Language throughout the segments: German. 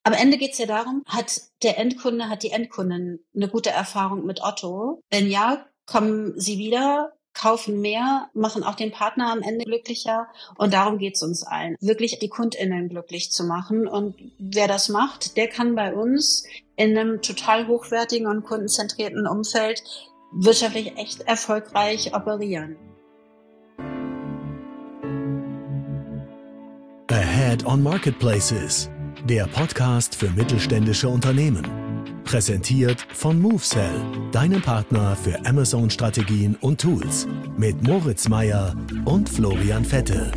Am Ende geht's ja darum, hat die Endkundin eine gute Erfahrung mit Otto? Wenn ja, kommen sie wieder, kaufen mehr, machen auch den Partner am Ende glücklicher. Und darum geht's uns allen, wirklich die KundInnen glücklich zu machen. Und wer das macht, der kann bei uns in einem total hochwertigen und kundenzentrierten Umfeld wirtschaftlich echt erfolgreich operieren. Ahead on Marketplaces, der Podcast für mittelständische Unternehmen. Präsentiert von MoveSell, deinem Partner für Amazon-Strategien und Tools. Mit Moritz Meyer und Florian Vettel.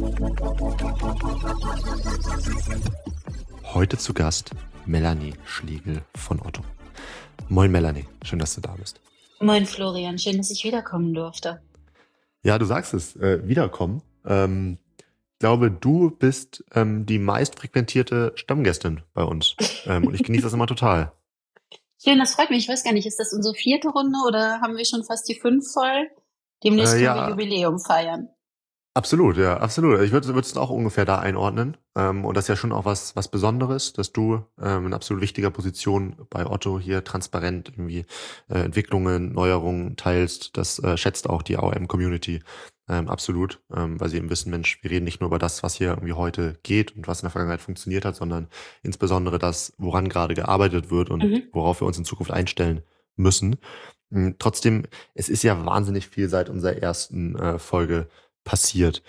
Heute zu Gast Melanie Schlegel von Otto. Moin Melanie, schön, dass du da bist. Moin Florian, schön, dass ich wiederkommen durfte. Ja, du sagst es, wiederkommen. Ich glaube, du bist die meist frequentierte Stammgästin bei uns. Und ich genieße das immer total. Schön, das freut mich. Ich weiß gar nicht, ist das unsere 4. Runde oder haben wir schon fast die 5 voll? Demnächst können wir Jubiläum feiern. Absolut, ja, absolut. Ich würde es auch ungefähr da einordnen. Und das ist ja schon auch was Besonderes, dass du in absolut wichtiger Position bei Otto hier transparent irgendwie Entwicklungen, Neuerungen teilst. Das schätzt auch die AOM-Community absolut, weil sie eben wissen, Mensch, wir reden nicht nur über das, was hier irgendwie heute geht und was in der Vergangenheit funktioniert hat, sondern insbesondere das, woran gerade gearbeitet wird und worauf wir uns in Zukunft einstellen müssen. Trotzdem, es ist ja wahnsinnig viel seit unserer ersten Folge passiert.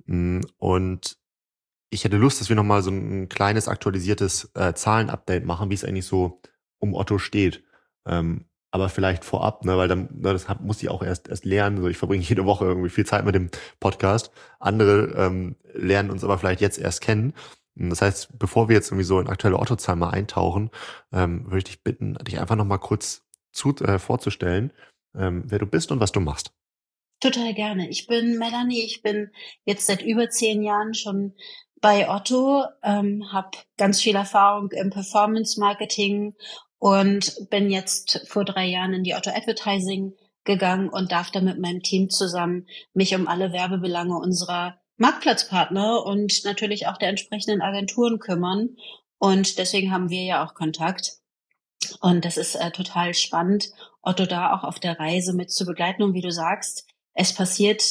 Und ich hätte Lust, dass wir nochmal so ein kleines aktualisiertes Zahlenupdate machen, wie es eigentlich so um Otto steht. Aber vielleicht vorab, ne, weil dann das muss ich auch erst lernen. So, ich verbringe jede Woche irgendwie viel Zeit mit dem Podcast. Andere lernen uns aber vielleicht jetzt erst kennen. Das heißt, bevor wir jetzt irgendwie so in aktuelle Otto-Zahlen mal eintauchen, würde ich dich bitten, dich einfach nochmal kurz vorzustellen, wer du bist und was du machst. Total gerne. Ich bin Melanie, ich bin jetzt seit über 10 Jahren schon bei Otto, habe ganz viel Erfahrung im Performance-Marketing und bin jetzt vor 3 Jahren in die Otto Advertising gegangen und darf da mit meinem Team zusammen mich um alle Werbebelange unserer Marktplatzpartner und natürlich auch der entsprechenden Agenturen kümmern. Und deswegen haben wir ja auch Kontakt. Und das ist total spannend, Otto da auch auf der Reise mit zu begleiten. Und wie du sagst, es passiert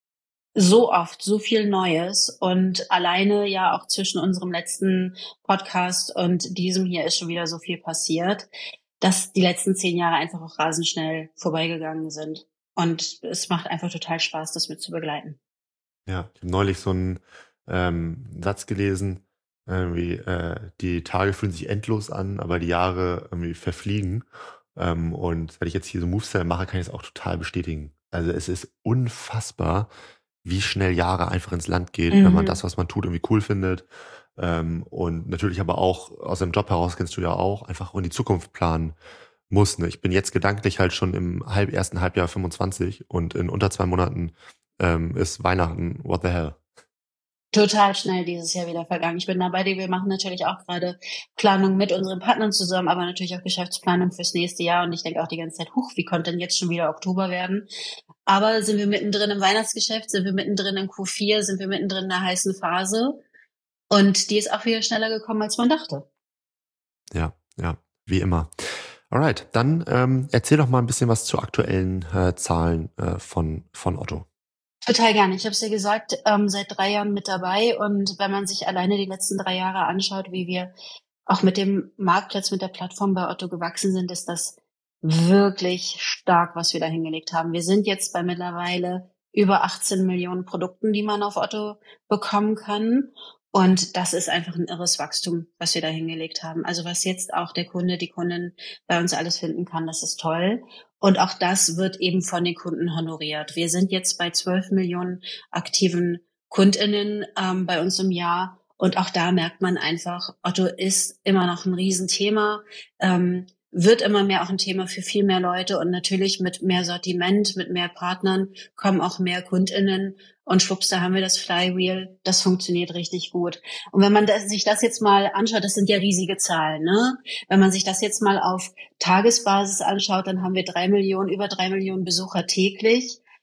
so oft so viel Neues und alleine ja auch zwischen unserem letzten Podcast und diesem hier ist schon wieder so viel passiert, dass die letzten 10 Jahre einfach auch rasend schnell vorbeigegangen sind. Und es macht einfach total Spaß, das mit zu begleiten. Ja, ich habe neulich so einen Satz gelesen, irgendwie, die Tage fühlen sich endlos an, aber die Jahre irgendwie verfliegen. Und wenn ich jetzt hier so MoveSell mache, kann ich es auch total bestätigen. Also es ist unfassbar, wie schnell Jahre einfach ins Land gehen, wenn man das, was man tut, irgendwie cool findet. Und natürlich aber auch aus dem Job heraus, kennst du ja auch, einfach in die Zukunft planen muss. Ne? Ich bin jetzt gedanklich halt schon im ersten Halbjahr 25 und in unter 2 Monaten ist Weihnachten. What the hell? Total schnell dieses Jahr wieder vergangen. Ich bin da bei dir. Wir machen natürlich auch gerade Planung mit unseren Partnern zusammen, aber natürlich auch Geschäftsplanung fürs nächste Jahr. Und ich denke auch die ganze Zeit, wie konnte denn jetzt schon wieder Oktober werden? Aber sind wir mittendrin im Weihnachtsgeschäft, sind wir mittendrin in Q4, sind wir mittendrin in der heißen Phase. Und die ist auch wieder schneller gekommen, als man dachte. Ja, wie immer. Alright, dann erzähl doch mal ein bisschen was zu aktuellen Zahlen von Otto. Total gerne. Ich habe es ja gesagt, seit 3 Jahren mit dabei. Und wenn man sich alleine die letzten 3 Jahre anschaut, wie wir auch mit dem Marktplatz, mit der Plattform bei Otto gewachsen sind, ist das wirklich stark, was wir da hingelegt haben. Wir sind jetzt bei mittlerweile über 18 Millionen Produkten, die man auf Otto bekommen kann. Und das ist einfach ein irres Wachstum, was wir da hingelegt haben. Also was jetzt auch der Kunde, die Kundin bei uns alles finden kann, das ist toll. Und auch das wird eben von den Kunden honoriert. Wir sind jetzt bei 12 Millionen aktiven KundInnen bei uns im Jahr. Und auch da merkt man einfach, Otto ist immer noch ein Riesenthema, wird immer mehr auch ein Thema für viel mehr Leute. Und natürlich mit mehr Sortiment, mit mehr Partnern kommen auch mehr KundInnen. Und schwupps, da haben wir das Flywheel, das funktioniert richtig gut. Und wenn man sich das jetzt mal anschaut, das sind ja riesige Zahlen, ne? Wenn man sich das jetzt mal auf Tagesbasis anschaut, dann haben wir über 3 Millionen Besucher täglich.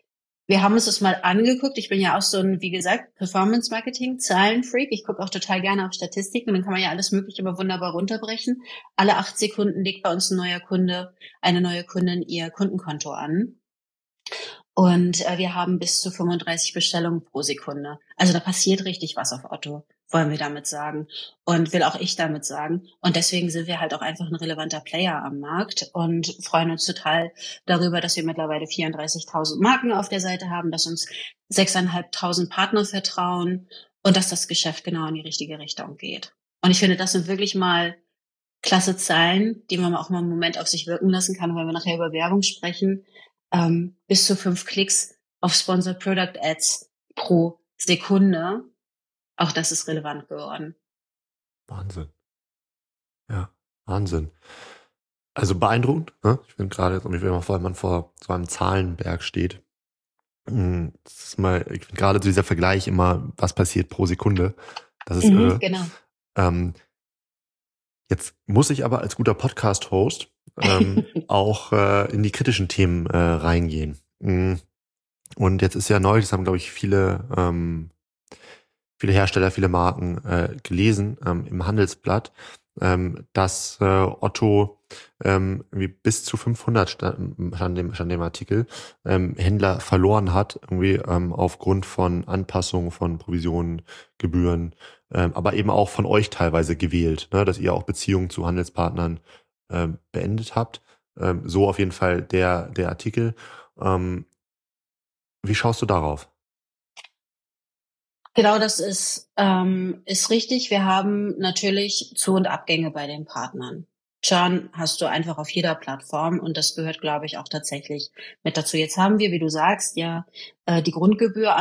wir haben uns das mal angeguckt. Ich bin ja auch so ein, wie gesagt, Performance-Marketing, Zahlenfreak. Ich gucke auch total gerne auf Statistiken und dann kann man ja alles Mögliche aber wunderbar runterbrechen. Alle 8 Sekunden legt bei uns ein neuer Kunde, eine neue Kundin ihr Kundenkonto an. Und wir haben bis zu 35 Bestellungen pro Sekunde. Also da passiert richtig was auf Otto, wollen wir damit sagen. Und will auch ich damit sagen. Und deswegen sind wir halt auch einfach ein relevanter Player am Markt und freuen uns total darüber, dass wir mittlerweile 34.000 Marken auf der Seite haben, dass uns 6.500 Partner vertrauen und dass das Geschäft genau in die richtige Richtung geht. Und ich finde, das sind wirklich mal klasse Zahlen, die man auch mal einen Moment auf sich wirken lassen kann, weil wir nachher über Werbung sprechen. Bis zu 5 Klicks auf Sponsored Product Ads pro Sekunde. Auch das ist relevant geworden. Wahnsinn. Ja, Wahnsinn. Also beeindruckend. Ne? Ich finde gerade, wenn man vor so einem Zahlenberg steht, ich finde gerade so dieser Vergleich immer, was passiert pro Sekunde, das ist irre. Genau. Jetzt muss ich aber als guter Podcast-Host auch in die kritischen Themen reingehen. Und jetzt ist ja neu, das haben, glaube ich, viele Hersteller, viele Marken gelesen im Handelsblatt, dass Otto irgendwie bis zu 500 stand dem Artikel, Händler verloren hat, irgendwie aufgrund von Anpassungen von Provisionen, Gebühren, aber eben auch von euch teilweise gewählt, ne, dass ihr auch Beziehungen zu Handelspartnern beendet habt. So auf jeden Fall der Artikel. Wie schaust du darauf? Genau, das ist richtig. Wir haben natürlich Zu- und Abgänge bei den Partnern. Churn hast du einfach auf jeder Plattform und das gehört, glaube ich, auch tatsächlich mit dazu. Jetzt haben wir, wie du sagst, ja die Grundgebühr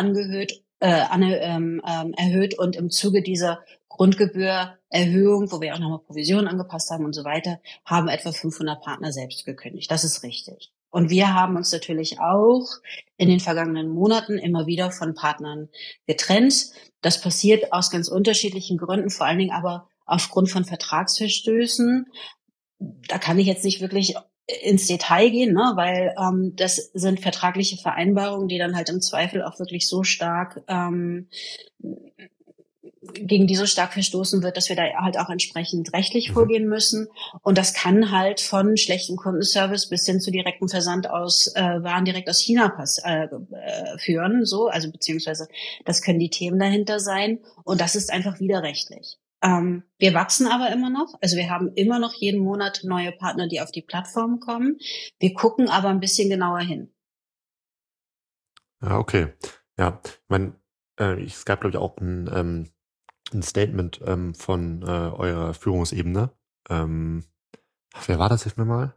erhöht und im Zuge dieser Grundgebührerhöhung, wo wir auch nochmal Provisionen angepasst haben und so weiter, haben etwa 500 Partner selbst gekündigt. Das ist richtig. Und wir haben uns natürlich auch in den vergangenen Monaten immer wieder von Partnern getrennt. Das passiert aus ganz unterschiedlichen Gründen, vor allen Dingen aber aufgrund von Vertragsverstößen. Da kann ich jetzt nicht wirklich ins Detail gehen, ne, weil das sind vertragliche Vereinbarungen, die dann halt im Zweifel auch wirklich so stark gegen die so stark verstoßen wird, dass wir da halt auch entsprechend rechtlich vorgehen müssen. Und das kann halt von schlechtem Kundenservice bis hin zu direktem Versand aus Waren direkt aus China führen, so, also beziehungsweise das können die Themen dahinter sein. Und das ist einfach widerrechtlich. Wir wachsen aber immer noch. Also wir haben immer noch jeden Monat neue Partner, die auf die Plattform kommen. Wir gucken aber ein bisschen genauer hin. Ja, okay. Ja, ich meine, es gab, glaube ich, auch ein Statement von eurer Führungsebene. Wer war das jetzt mal?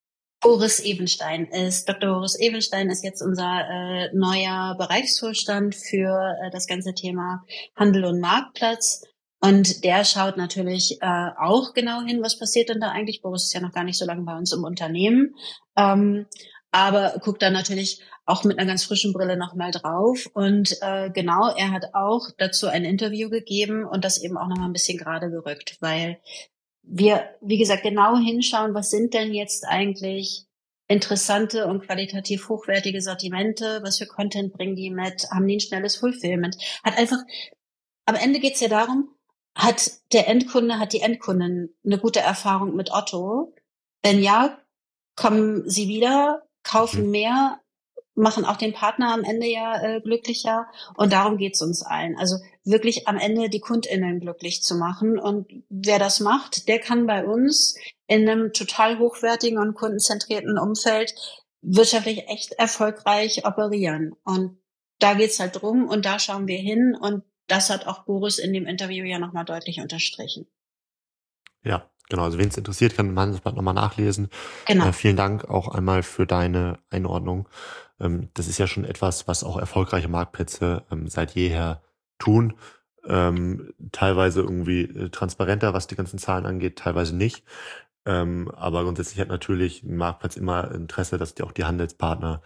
Dr. Boris Ebenstein ist jetzt unser neuer Bereichsvorstand für das ganze Thema Handel und Marktplatz. Und der schaut natürlich auch genau hin, was passiert denn da eigentlich. Boris ist ja noch gar nicht so lange bei uns im Unternehmen, aber guckt dann natürlich auch mit einer ganz frischen Brille nochmal drauf. Und genau, er hat auch dazu ein Interview gegeben und das eben auch nochmal ein bisschen gerade gerückt, weil wir, wie gesagt, genau hinschauen, was sind denn jetzt eigentlich interessante und qualitativ hochwertige Sortimente, was für Content bringen die mit, haben die ein schnelles Fulfillment. Am Ende geht's ja darum, hat die Endkundin eine gute Erfahrung mit Otto? Wenn ja, kommen sie wieder, kaufen mehr, machen auch den Partner am Ende ja glücklicher. Und darum geht's uns allen. Also wirklich am Ende die KundInnen glücklich zu machen. Und wer das macht, der kann bei uns in einem total hochwertigen und kundenzentrierten Umfeld wirtschaftlich echt erfolgreich operieren. Und da geht's halt drum und da schauen wir hin. Und das hat auch Boris in dem Interview ja nochmal deutlich unterstrichen. Ja, genau. Also wen es interessiert, kann im Handelsblatt nochmal nachlesen. Genau. Vielen Dank auch einmal für deine Einordnung. Das ist ja schon etwas, was auch erfolgreiche Marktplätze seit jeher tun. Teilweise irgendwie transparenter, was die ganzen Zahlen angeht, teilweise nicht. Aber grundsätzlich hat natürlich ein Marktplatz immer Interesse, dass auch die Handelspartner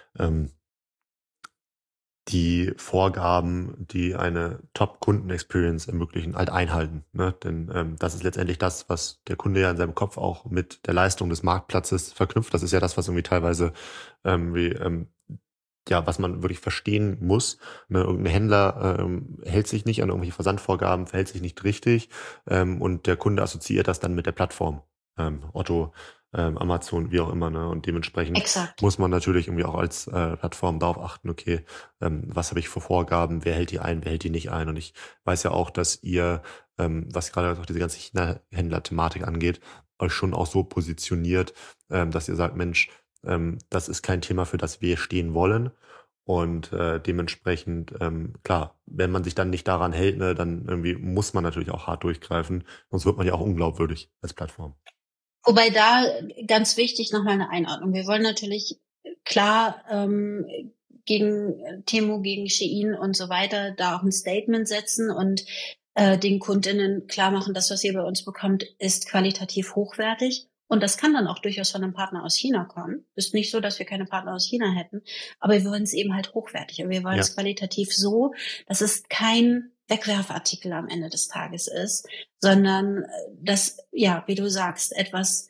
die Vorgaben, die eine Top-Kunden-Experience ermöglichen, halt einhalten. Ne? Denn das ist letztendlich das, was der Kunde ja in seinem Kopf auch mit der Leistung des Marktplatzes verknüpft. Das ist ja das, was irgendwie teilweise ja, was man wirklich verstehen muss. Ne, irgendein Händler hält sich nicht an irgendwelche Versandvorgaben, verhält sich nicht richtig und der Kunde assoziiert das dann mit der Plattform. Otto, Amazon, wie auch immer. Ne? Und dementsprechend Exakt. muss man natürlich irgendwie auch als Plattform darauf achten, okay, was habe ich für Vorgaben, wer hält die ein, wer hält die nicht ein. Und ich weiß ja auch, dass ihr, was gerade auch diese ganze China-Händler-Thematik angeht, euch schon auch so positioniert, dass ihr sagt, Mensch, das ist kein Thema, für das wir stehen wollen. Und dementsprechend, klar, wenn man sich dann nicht daran hält, ne, dann irgendwie muss man natürlich auch hart durchgreifen, sonst wird man ja auch unglaubwürdig als Plattform. Wobei da ganz wichtig nochmal eine Einordnung. Wir wollen natürlich klar gegen Temu, gegen Shein und so weiter da auch ein Statement setzen und den Kundinnen klar machen, das, was ihr bei uns bekommt, ist qualitativ hochwertig. Und das kann dann auch durchaus von einem Partner aus China kommen. Ist nicht so, dass wir keine Partner aus China hätten, aber wir wollen es eben halt hochwertig. Und wir wollen es qualitativ so, dass es kein Wegwerfartikel am Ende des Tages ist, sondern das, ja, wie du sagst, etwas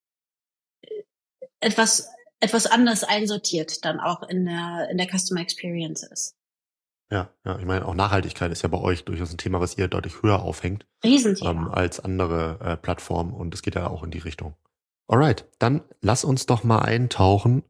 anders einsortiert dann auch in der Customer Experience ist. Ja, ich meine, auch Nachhaltigkeit ist ja bei euch durchaus ein Thema, was ihr deutlich höher aufhängt als andere Plattformen und es geht ja auch in die Richtung. Alright, dann lass uns doch mal eintauchen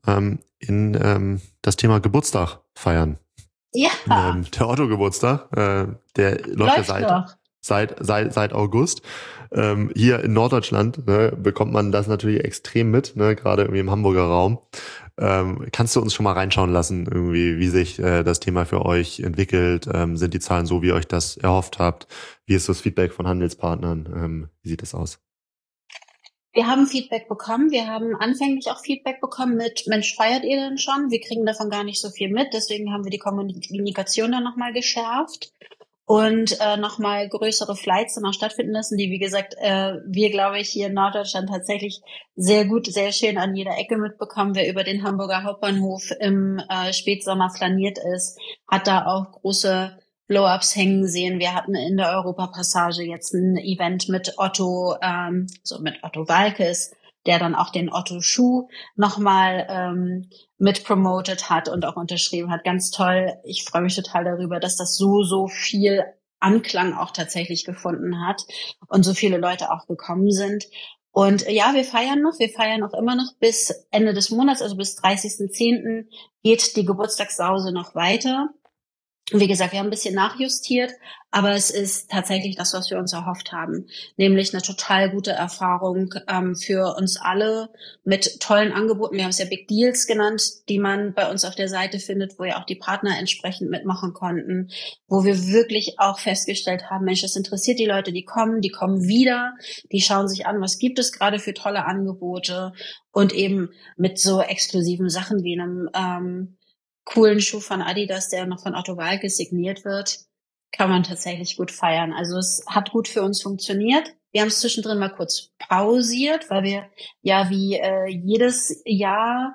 in das Thema Geburtstag feiern. Ja. Der Otto-Geburtstag, der läuft ja seit August. Hier in Norddeutschland bekommt man das natürlich extrem mit, gerade irgendwie im Hamburger Raum. Kannst du uns schon mal reinschauen lassen, irgendwie, wie sich das Thema für euch entwickelt? Sind die Zahlen so, wie ihr euch das erhofft habt? Wie ist das Feedback von Handelspartnern? Wie sieht das aus? Wir haben Feedback bekommen. Wir haben anfänglich auch Feedback bekommen mit, Mensch, feiert ihr denn schon? Wir kriegen davon gar nicht so viel mit. Deswegen haben wir die Kommunikation dann nochmal geschärft und nochmal größere Flights dann auch stattfinden lassen, die, wie gesagt, wir, glaube ich, hier in Norddeutschland tatsächlich sehr gut, sehr schön an jeder Ecke mitbekommen. Wer über den Hamburger Hauptbahnhof im Spätsommer flaniert ist, hat da auch große Blow-ups hängen sehen. Wir hatten in der Europapassage jetzt ein Event mit Otto, mit Otto Waalkes, der dann auch den Otto-Schuh nochmal mit promoted hat und auch unterschrieben hat. Ganz toll. Ich freue mich total darüber, dass das so viel Anklang auch tatsächlich gefunden hat und so viele Leute auch gekommen sind. Und ja, wir feiern auch immer noch bis Ende des Monats, also bis 30.10. geht die Geburtstagssause noch weiter. Wie gesagt, wir haben ein bisschen nachjustiert, aber es ist tatsächlich das, was wir uns erhofft haben, nämlich eine total gute Erfahrung für uns alle mit tollen Angeboten. Wir haben es ja Big Deals genannt, die man bei uns auf der Seite findet, wo ja auch die Partner entsprechend mitmachen konnten, wo wir wirklich auch festgestellt haben, Mensch, das interessiert die Leute, die kommen wieder, die schauen sich an, was gibt es gerade für tolle Angebote und eben mit so exklusiven Sachen wie einem coolen Schuh von Adidas, der noch von Otto Waalkes signiert wird, kann man tatsächlich gut feiern. Also es hat gut für uns funktioniert. Wir haben es zwischendrin mal kurz pausiert, weil wir ja wie jedes Jahr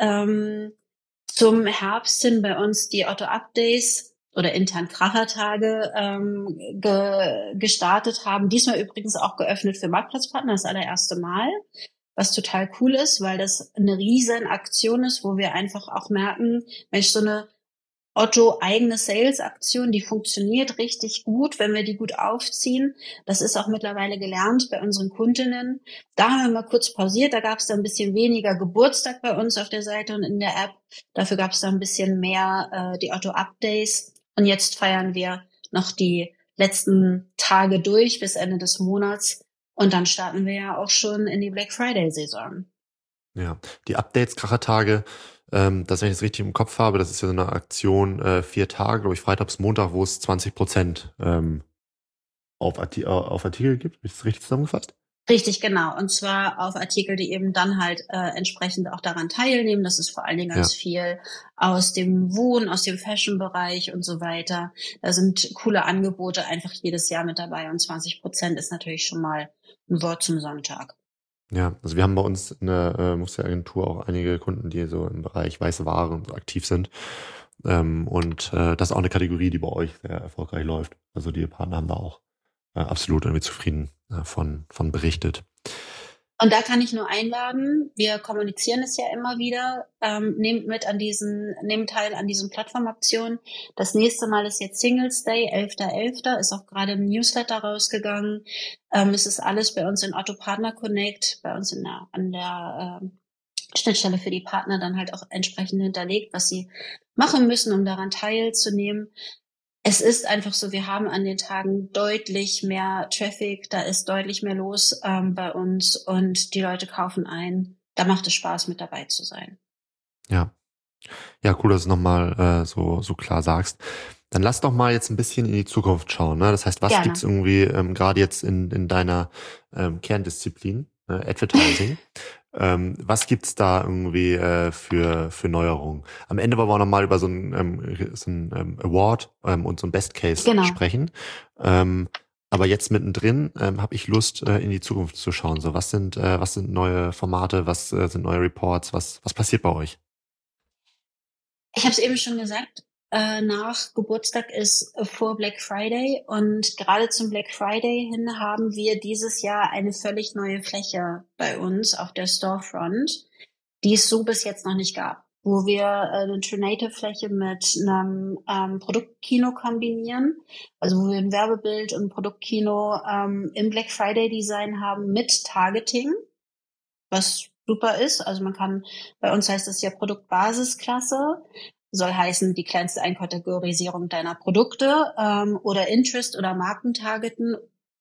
zum Herbst hin bei uns die Otto Updates oder intern Krachertage gestartet haben. Diesmal übrigens auch geöffnet für Marktplatzpartner, das allererste Mal. Was total cool ist, weil das eine riesen Aktion ist, wo wir einfach auch merken, Mensch, so eine Otto-eigene Sales-Aktion, die funktioniert richtig gut, wenn wir die gut aufziehen. Das ist auch mittlerweile gelernt bei unseren Kundinnen. Da haben wir mal kurz pausiert, da gab es dann ein bisschen weniger Geburtstag bei uns auf der Seite und in der App. Dafür gab es dann ein bisschen mehr die Otto-Updates. Und jetzt feiern wir noch die letzten Tage durch bis Ende des Monats. Und dann starten wir ja auch schon in die Black Friday-Saison. Ja, die Updates, Krachertage, das, wenn ich das richtig im Kopf habe, das ist ja so eine Aktion, 4 Tage, glaube ich, Freitag bis Montag, wo es 20% auf Artikel gibt. Habe ich das richtig zusammengefasst? Richtig, genau. Und zwar auf Artikel, die eben dann halt entsprechend auch daran teilnehmen. Das ist vor allen Dingen ganz viel aus dem Wohn-, aus dem Fashion-Bereich und so weiter. Da sind coole Angebote einfach jedes Jahr mit dabei und 20% ist natürlich schon mal ein Wort zum Sonntag. Ja, also wir haben bei uns in der Muster-Agentur auch einige Kunden, die so im Bereich weiße Ware aktiv sind. Und das ist auch eine Kategorie, die bei euch sehr erfolgreich läuft. Also die Partner haben da auch absolut irgendwie zufrieden von berichtet. Und da kann ich nur einladen. Wir kommunizieren es ja immer wieder. Nehmt teil an diesen Plattformaktionen. Das nächste Mal ist jetzt Singles Day, 11.11. Ist auch gerade im Newsletter rausgegangen. Es ist alles bei uns in Otto Partner Connect, bei uns an der Schnittstelle für die Partner dann halt auch entsprechend hinterlegt, was sie machen müssen, um daran teilzunehmen. Es ist einfach so, wir haben an den Tagen deutlich mehr Traffic, da ist deutlich mehr los bei uns und die Leute kaufen ein. Da macht es Spaß, mit dabei zu sein. Ja. Ja, cool, dass du es nochmal so klar sagst. Dann lass doch mal jetzt ein bisschen in die Zukunft schauen. Ne? Das heißt, was Gerne. gibt's irgendwie gerade jetzt in deiner Kerndisziplin, Advertising? Was gibt's da irgendwie für Neuerungen? Am Ende wollen wir nochmal über so ein Award und so ein Best Case sprechen. Aber jetzt mittendrin habe ich Lust, in die Zukunft zu schauen. So, was sind neue Formate, was sind neue Reports, was passiert bei euch? Ich habe es eben schon gesagt, nach Geburtstag ist vor Black Friday und gerade zum Black Friday hin haben wir dieses Jahr eine völlig neue Fläche bei uns auf der Storefront, die es so bis jetzt noch nicht gab, wo wir eine True Native Fläche mit einem Produktkino kombinieren, also wo wir ein Werbebild und ein Produktkino im Black Friday Design haben mit Targeting, was super ist. Also man kann, bei uns heißt es ja Produktbasisklasse, soll heißen die kleinste Einkategorisierung deiner Produkte oder Interest oder Markentargeten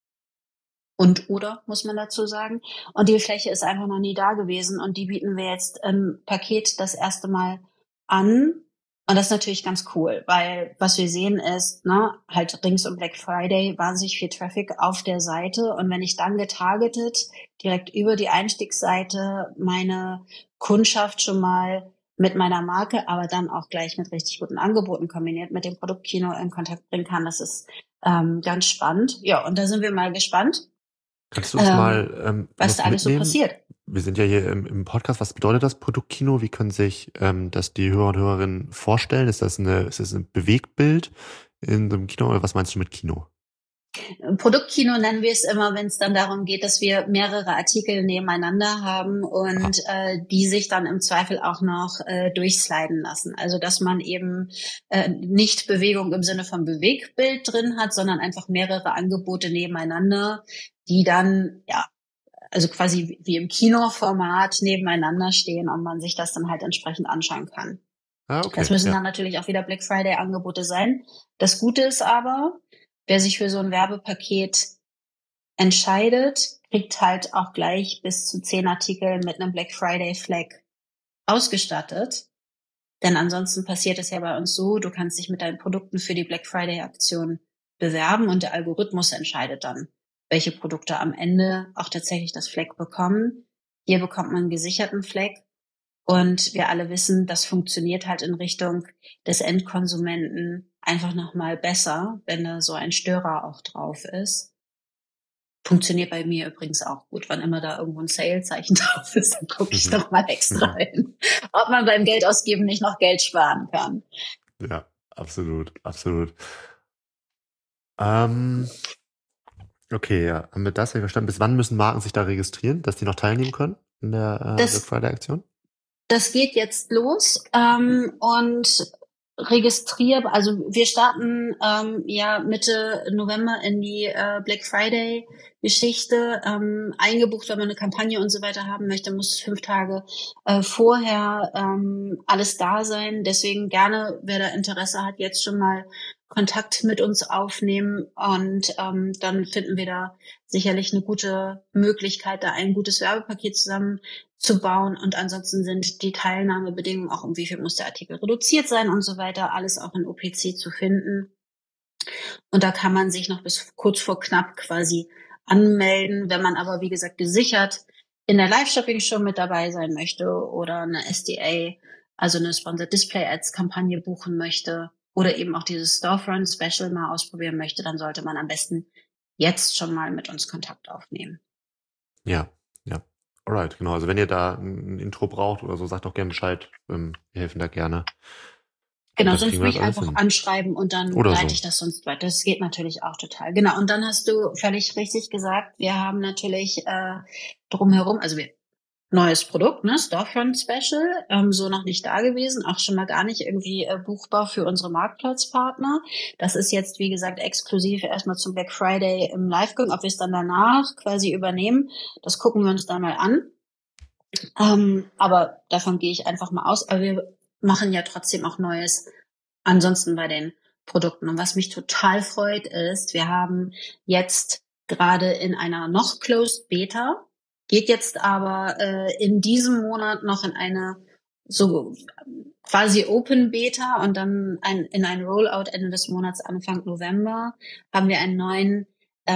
oder, muss man dazu sagen. Und die Fläche ist einfach noch nie da gewesen und die bieten wir jetzt im Paket das erste Mal an. Und das ist natürlich ganz cool, weil was wir sehen ist, halt rings um Black Friday wahnsinnig viel Traffic auf der Seite. Und wenn ich dann getargetet direkt über die Einstiegsseite meine Kundschaft schon mal mit meiner Marke, aber dann auch gleich mit richtig guten Angeboten kombiniert mit dem Produktkino in Kontakt bringen kann, das ist ganz spannend. Ja, und da sind wir mal gespannt. Kannst du uns mal was da alles so passiert? Wir sind ja hier im Podcast. Was bedeutet das Produktkino? Wie können sich das die Hörer und Hörerinnen vorstellen? Ist das ein Bewegtbild in so einem Kino oder was meinst du mit Kino? Produktkino nennen wir es immer, wenn es dann darum geht, dass wir mehrere Artikel nebeneinander haben und die sich dann im Zweifel auch noch durchsliden lassen. Also dass man eben nicht Bewegung im Sinne von Bewegtbild drin hat, sondern einfach mehrere Angebote nebeneinander, die dann also quasi wie im Kinoformat nebeneinander stehen und man sich das dann halt entsprechend anschauen kann. Okay, das müssen dann natürlich auch wieder Black Friday Angebote sein. Das Gute ist aber, wer sich für so ein Werbepaket entscheidet, kriegt halt auch gleich bis zu 10 Artikel mit einem Black Friday Flag ausgestattet. Denn ansonsten passiert es ja bei uns so, du kannst dich mit deinen Produkten für die Black Friday Aktion bewerben und der Algorithmus entscheidet dann, welche Produkte am Ende auch tatsächlich das Flag bekommen. Hier bekommt man einen gesicherten Flag. Und wir alle wissen, das funktioniert halt in Richtung des Endkonsumenten einfach nochmal besser, wenn da so ein Störer auch drauf ist. Funktioniert bei mir übrigens auch gut. Wann immer da irgendwo ein Sale-Zeichen drauf ist, dann gucke ich nochmal extra hin, ob man beim Geldausgeben nicht noch Geld sparen kann. Ja, absolut. Okay, ja. Haben wir das verstanden? Bis wann müssen Marken sich da registrieren, dass die noch teilnehmen können in der Black Friday-Aktion? Das geht jetzt los und also wir starten Mitte November in die Black Friday Geschichte. Eingebucht, wenn man eine Kampagne und so weiter haben möchte, muss 5 Tage vorher alles da sein. Deswegen gerne, wer da Interesse hat, jetzt schon mal Kontakt mit uns aufnehmen und dann finden wir da sicherlich eine gute Möglichkeit, da ein gutes Werbepaket zusammenzubauen. Und ansonsten sind die Teilnahmebedingungen auch, um wie viel muss der Artikel reduziert sein und so weiter, alles auch in OPC zu finden. Und da kann man sich noch bis kurz vor knapp quasi anmelden. Wenn man aber, wie gesagt, gesichert in der Live-Shopping-Show mit dabei sein möchte oder eine SDA, also eine Sponsored Display Ads Kampagne buchen möchte oder eben auch dieses Storefront Special mal ausprobieren möchte, dann sollte man am besten jetzt schon mal mit uns Kontakt aufnehmen. Ja. Alright, genau. Also wenn ihr da ein Intro braucht oder so, sagt doch gerne Bescheid. Wir helfen da gerne. Genau, sonst mich einfach anschreiben und dann leite so. ich das sonst weiter. Das geht natürlich auch total. Genau, und dann hast du völlig richtig gesagt, wir haben natürlich drumherum, also neues Produkt, ne, Storefront Special, so noch nicht da gewesen, auch schon mal gar nicht irgendwie buchbar für unsere Marktplatzpartner. Das ist jetzt, wie gesagt, exklusiv erstmal zum Black Friday im Live-Gang. Ob wir es dann danach quasi übernehmen, das gucken wir uns dann mal an. Aber davon gehe ich einfach mal aus. Aber wir machen ja trotzdem auch Neues ansonsten bei den Produkten. Und was mich total freut ist, wir haben jetzt gerade in einer noch Closed Beta, geht jetzt aber in diesem Monat noch in eine so quasi Open Beta und dann in ein Rollout Ende des Monats, Anfang November, haben wir einen neuen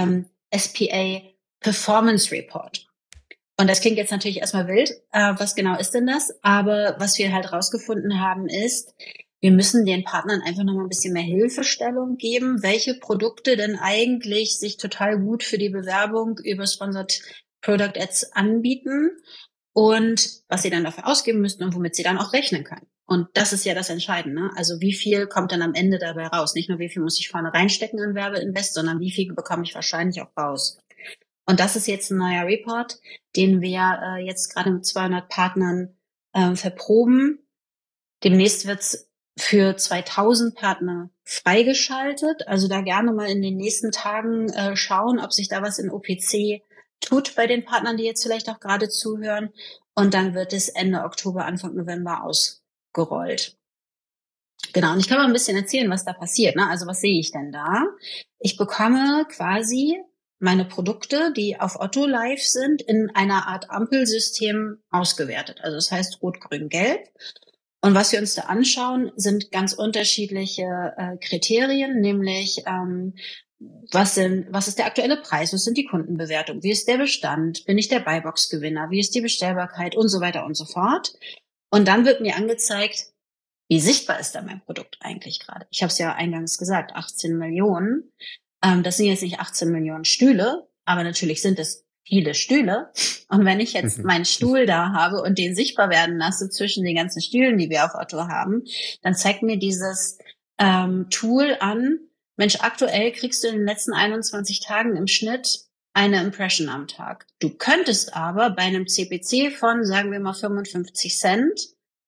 SPA Performance Report. Und das klingt jetzt natürlich erstmal wild. Was genau ist denn das? Aber was wir halt rausgefunden haben ist, wir müssen den Partnern einfach noch mal ein bisschen mehr Hilfestellung geben, welche Produkte denn eigentlich sich total gut für die Bewerbung über Sponsored Product Ads anbieten und was sie dann dafür ausgeben müssten und womit sie dann auch rechnen können. Und das ist ja das Entscheidende, ne? Also wie viel kommt dann am Ende dabei raus? Nicht nur wie viel muss ich vorne reinstecken an Werbeinvest, sondern wie viel bekomme ich wahrscheinlich auch raus. Und das ist jetzt ein neuer Report, den wir jetzt gerade mit 200 Partnern verproben. Demnächst wird's für 2000 Partner freigeschaltet. Also da gerne mal in den nächsten Tagen schauen, ob sich da was in OPC tut bei den Partnern, die jetzt vielleicht auch gerade zuhören. Und dann wird es Ende Oktober, Anfang November ausgerollt. Genau, und ich kann mal ein bisschen erzählen, was da passiert, ne? Also was sehe ich denn da? Ich bekomme quasi meine Produkte, die auf Otto live sind, in einer Art Ampelsystem ausgewertet. Also das heißt Rot, Grün, Gelb. Und was wir uns da anschauen, sind ganz unterschiedliche Kriterien, nämlich was ist der aktuelle Preis, was sind die Kundenbewertungen, wie ist der Bestand, bin ich der Buybox-Gewinner, wie ist die Bestellbarkeit und so weiter und so fort. Und dann wird mir angezeigt, wie sichtbar ist da mein Produkt eigentlich gerade. Ich habe es ja eingangs gesagt, 18 Millionen. Das sind jetzt nicht 18 Millionen Stühle, aber natürlich sind es viele Stühle. Und wenn ich jetzt meinen Stuhl da habe und den sichtbar werden lasse zwischen den ganzen Stühlen, die wir auf Otto haben, dann zeigt mir dieses Tool an, Mensch, aktuell kriegst du in den letzten 21 Tagen im Schnitt eine Impression am Tag. Du könntest aber bei einem CPC von, sagen wir mal, 55 Cent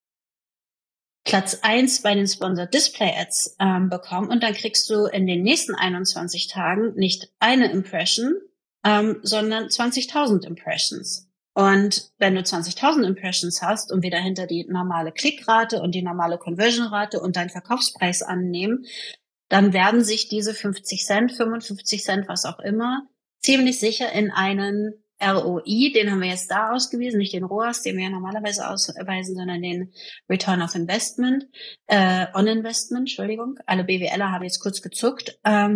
Platz 1 bei den Sponsored Display Ads bekommen und dann kriegst du in den nächsten 21 Tagen nicht eine Impression, sondern 20.000 Impressions. Und wenn du 20.000 Impressions hast und wir dahinter die normale Klickrate und die normale Conversion-Rate und deinen Verkaufspreis annehmen, dann werden sich diese 50 Cent, 55 Cent, was auch immer, ziemlich sicher in einen ROI, den haben wir jetzt da ausgewiesen, nicht den ROAS, den wir ja normalerweise ausweisen, sondern den Return of Investment, on Investment, Entschuldigung. Alle BWLer haben jetzt kurz gezuckt.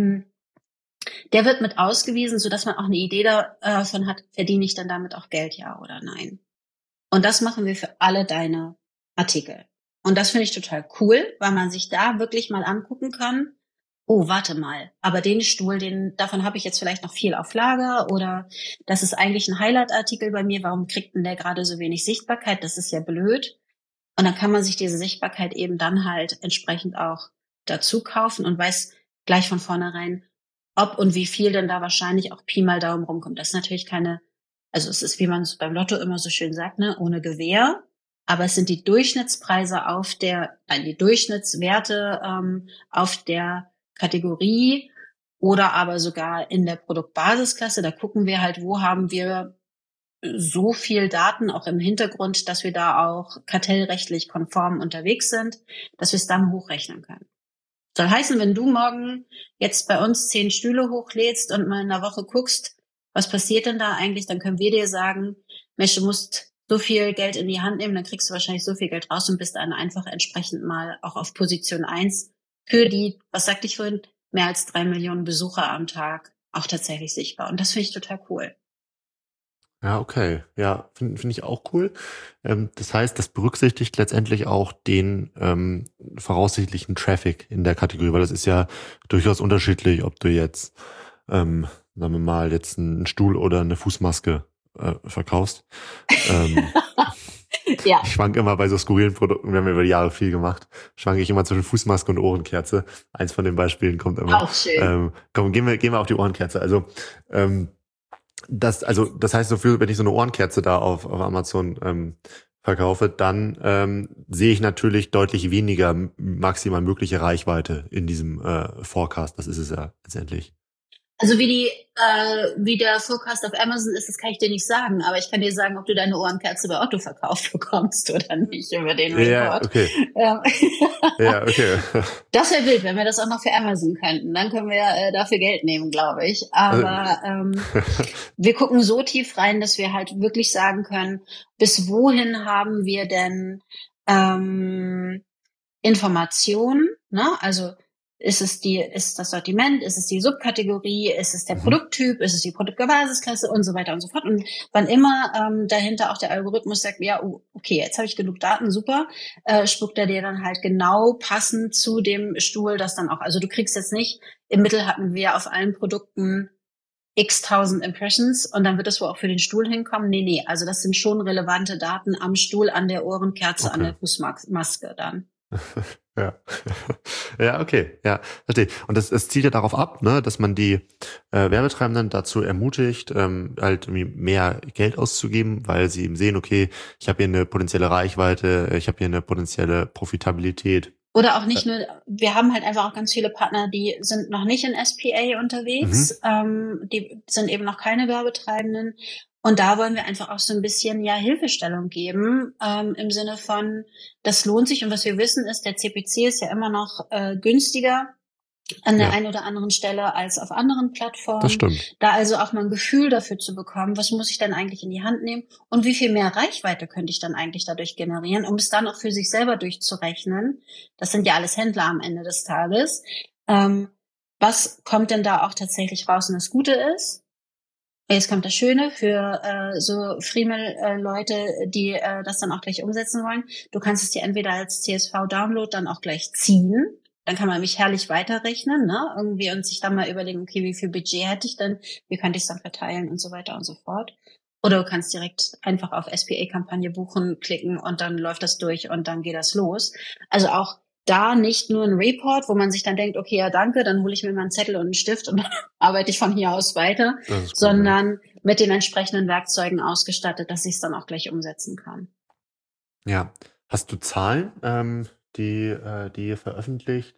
Der wird mit ausgewiesen, sodass man auch eine Idee davon hat, verdiene ich dann damit auch Geld, ja oder nein. Und das machen wir für alle deine Artikel. Und das finde ich total cool, weil man sich da wirklich mal angucken kann, oh, warte mal, aber den Stuhl, davon habe ich jetzt vielleicht noch viel auf Lager oder das ist eigentlich ein Highlight-Artikel bei mir, warum kriegt denn der gerade so wenig Sichtbarkeit? Das ist ja blöd. Und dann kann man sich diese Sichtbarkeit eben dann halt entsprechend auch dazu kaufen und weiß gleich von vornherein, ob und wie viel denn da wahrscheinlich auch Pi mal Daumen rumkommt. Das ist natürlich also es ist, wie man es beim Lotto immer so schön sagt, ne, ohne Gewähr. Aber es sind die Durchschnittspreise die Durchschnittswerte auf der Kategorie oder aber sogar in der Produktbasisklasse. Da gucken wir halt, wo haben wir so viel Daten auch im Hintergrund, dass wir da auch kartellrechtlich konform unterwegs sind, dass wir es dann hochrechnen können. Soll heißen, wenn du morgen jetzt bei uns 10 Stühle hochlädst und mal in einer Woche guckst, was passiert denn da eigentlich, dann können wir dir sagen, Mensch, du musst so viel Geld in die Hand nehmen, dann kriegst du wahrscheinlich so viel Geld raus und bist dann einfach entsprechend mal auch auf Position 1 für die, was sagte ich vorhin, mehr als 3 Millionen Besucher am Tag auch tatsächlich sichtbar. Und das finde ich total cool. Ja, okay. Ja, finde ich auch cool. Das heißt, das berücksichtigt letztendlich auch den voraussichtlichen Traffic in der Kategorie, weil das ist ja durchaus unterschiedlich, ob du jetzt, sagen wir mal, jetzt einen Stuhl oder eine Fußmaske verkaufst. Ja. Ich schwank immer bei so skurrilen Produkten, wir haben über die Jahre viel gemacht, schwanke ich immer zwischen Fußmaske und Ohrenkerze. Eins von den Beispielen kommt immer. Auch schön. Komm, gehen wir auf die Ohrenkerze. Also das heißt, so viel, wenn ich so eine Ohrenkerze da auf Amazon verkaufe, dann sehe ich natürlich deutlich weniger maximal mögliche Reichweite in diesem Forecast. Das ist es ja letztendlich. Also wie der Forecast auf Amazon ist, das kann ich dir nicht sagen, aber ich kann dir sagen, ob du deine Ohrenkerze bei Otto verkauft bekommst oder nicht über den Report. Ja, okay. Ja, okay. Das wäre wild, wenn wir das auch noch für Amazon könnten. Dann können wir dafür Geld nehmen, glaube ich. Aber wir gucken so tief rein, dass wir halt wirklich sagen können, bis wohin haben wir denn Informationen, ne? Also ist das Sortiment, ist es die Subkategorie, ist es der Produkttyp, ist es die Produktbasisklasse und so weiter und so fort. Und wann immer dahinter auch der Algorithmus sagt, ja, okay, jetzt habe ich genug Daten, super, spuckt er dir dann halt genau passend zu dem Stuhl das dann auch. Also du kriegst jetzt nicht, im Mittel hatten wir auf allen Produkten x-tausend Impressions und dann wird das wohl auch für den Stuhl hinkommen. Nee, also das sind schon relevante Daten am Stuhl, an der Ohrenkerze, an der Fußmaske dann. Ja, okay, ja, verstehe. Und das zielt ja darauf ab, ne, dass man die Werbetreibenden dazu ermutigt, halt irgendwie mehr Geld auszugeben, weil sie eben sehen, okay, ich habe hier eine potenzielle Reichweite, ich habe hier eine potenzielle Profitabilität. Oder auch nicht nur, wir haben halt einfach auch ganz viele Partner, die sind noch nicht in SPA unterwegs, die sind eben noch keine Werbetreibenden. Und da wollen wir einfach auch so ein bisschen Hilfestellung geben, im Sinne von, das lohnt sich. Und was wir wissen ist, der CPC ist ja immer noch günstiger an der einen oder anderen Stelle als auf anderen Plattformen. Das stimmt. Da also auch mal ein Gefühl dafür zu bekommen, was muss ich denn eigentlich in die Hand nehmen und wie viel mehr Reichweite könnte ich dann eigentlich dadurch generieren, um es dann auch für sich selber durchzurechnen. Das sind ja alles Händler am Ende des Tages. Was kommt denn da auch tatsächlich raus? Und das Gute ist, jetzt kommt das Schöne für so Friemel-Leute, die das dann auch gleich umsetzen wollen. Du kannst es dir entweder als CSV-Download dann auch gleich ziehen. Dann kann man nämlich herrlich weiterrechnen, ne? Irgendwie und sich dann mal überlegen, okay, wie viel Budget hätte ich denn? Wie könnte ich es dann verteilen und so weiter und so fort. Oder du kannst direkt einfach auf SPA-Kampagne buchen, klicken und dann läuft das durch und dann geht das los. Also auch da nicht nur ein Report, wo man sich dann denkt, okay, ja danke, dann hole ich mir mal einen Zettel und einen Stift und dann arbeite ich von hier aus weiter, sondern mit den entsprechenden Werkzeugen ausgestattet, dass ich es dann auch gleich umsetzen kann. Ja, hast du Zahlen, die ihr veröffentlicht,